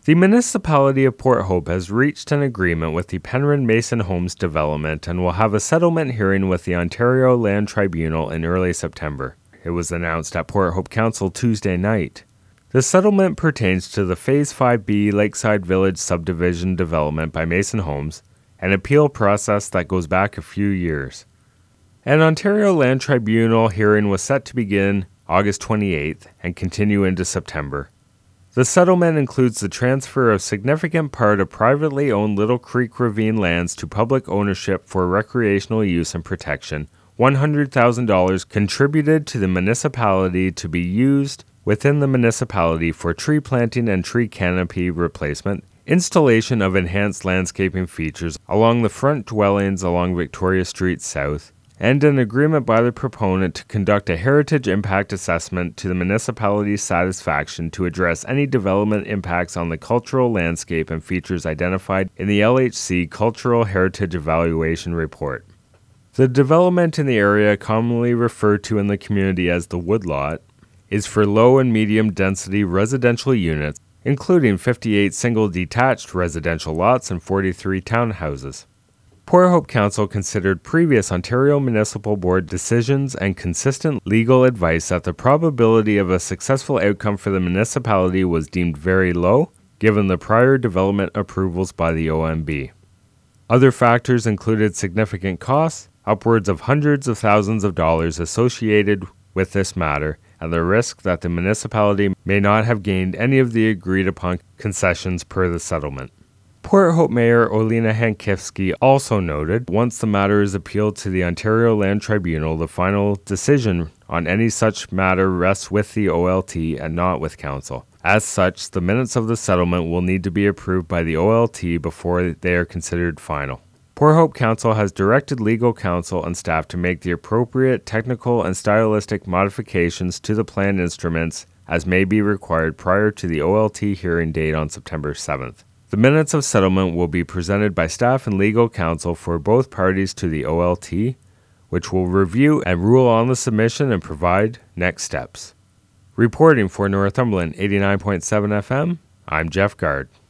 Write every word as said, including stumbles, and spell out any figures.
The municipality of Port Hope has reached an agreement with the Penryn Mason Homes development and will have a settlement hearing with the Ontario Land Tribunal in early September. It was announced at Port Hope Council Tuesday night. The settlement pertains to the Phase five B Lakeside Village subdivision development by Mason Homes, an appeal process that goes back a few years. An Ontario Land Tribunal hearing was set to begin August twenty-eighth and continue into September. The settlement includes the transfer of significant part of privately owned Little Creek Ravine lands to public ownership for recreational use and protection, one hundred thousand dollars contributed to the municipality to be used within the municipality for tree planting and tree canopy replacement, installation of enhanced landscaping features along the front dwellings along Victoria Street South, and an agreement by the proponent to conduct a heritage impact assessment to the municipality's satisfaction to address any development impacts on the cultural landscape and features identified in the L H C Cultural Heritage Evaluation Report. The development in the area, commonly referred to in the community as the Woodlot, is for low and medium density residential units, including fifty-eight single detached residential lots and forty-three townhouses. Port Hope Council considered previous Ontario Municipal Board decisions and consistent legal advice that the probability of a successful outcome for the municipality was deemed very low, given the prior development approvals by the O M B. Other factors included significant costs, upwards of hundreds of thousands of dollars associated with this matter, and the risk that the municipality may not have gained any of the agreed-upon concessions per the settlement. Port Hope Mayor Olena Hankivsky also noted, once the matter is appealed to the Ontario Land Tribunal, the final decision on any such matter rests with the O L T and not with Council. As such, the minutes of the settlement will need to be approved by the O L T before they are considered final. Port Hope Council has directed legal counsel and staff to make the appropriate technical and stylistic modifications to the plan instruments as may be required prior to the O L T hearing date on September seventh. The minutes of settlement will be presented by staff and legal counsel for both parties to the O L T, which will review and rule on the submission and provide next steps. Reporting for Northumberland eighty-nine point seven F M, I'm Jeff Gard.